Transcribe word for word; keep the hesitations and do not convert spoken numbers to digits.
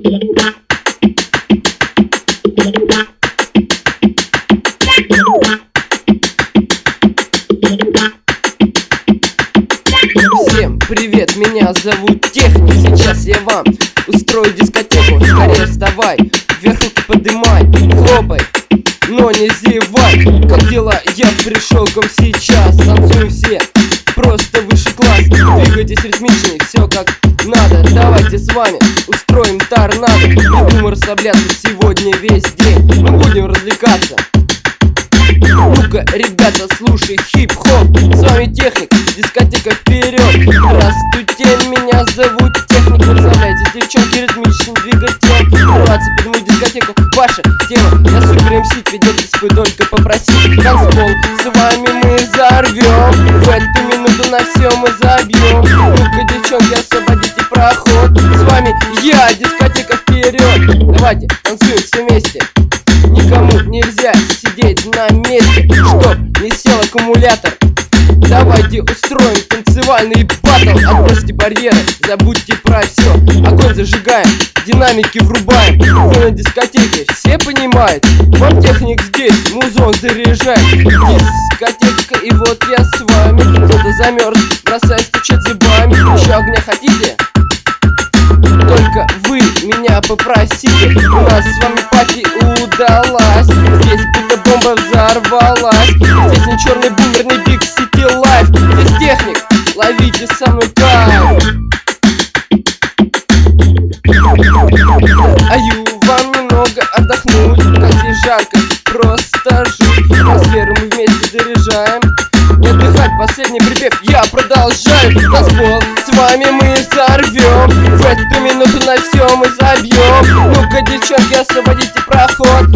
Всем привет, меня зовут Техник. Сейчас я вам устрою дискотеку. Скорее вставай, вверх руки подымай, хлопай, но не зевай. Как дела? Я пришел к вам сейчас. Танцуем все, просто высший класс. Двигайтесь ритмичнее, все как надо. Давайте с вами устроим торнадо. Не будем расслабляться сегодня весь день, мы будем развлекаться. Ну-ка, ребята, слушай хип-хоп. С вами Техник, дискотека вперед. Здравствуйте, меня зовут Техник. Представляете, девчонки, ритмичный двигатель. Врываться под мою дискотеку, ваша тема. Я супер эм си, придётся вы только попросить. Танцпол, с вами мы взорвем. В эту минуту на все мы забьем. Ну-ка, девчонки, освободите проход. С вами я, дискотека вперед. Давайте, танцуем все вместе. Никому нельзя сидеть на месте, чтоб не сел аккумулятор. Давайте устроим танцевальный баттл. Отбросьте барьеры, забудьте про все. Огонь зажигаем, динамики врубаем. Вы на дискотеке, все понимают. Вот Техник здесь, музон заряжает. Дискотека, и вот я с вами. Кто-то замерз, бросай стучать зубами. Еще огня хотите? Только вы меня попросите. У нас с вами пати удалась. Здесь будто бомба взорвалась. Здесь не черный бумер, не Big City Life. Здесь Техник, ловите со мной кайф. Аю вам немного отдохнуть. Как здесь жарко, просто жуть. Атмосферу мы вместе заряжаем. Не отдыхать, последний припев, я продолжаю. Танцпол, с вами мы взорвем. В эту минуту на все мы забьем. Ну-ка, девчонки, освободите проход.